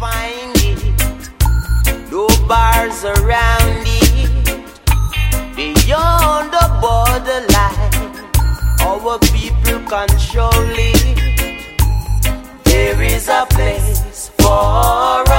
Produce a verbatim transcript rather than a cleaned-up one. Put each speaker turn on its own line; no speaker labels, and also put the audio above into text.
find it. No bars around it. Beyond the borderline, our people control it. There is a place for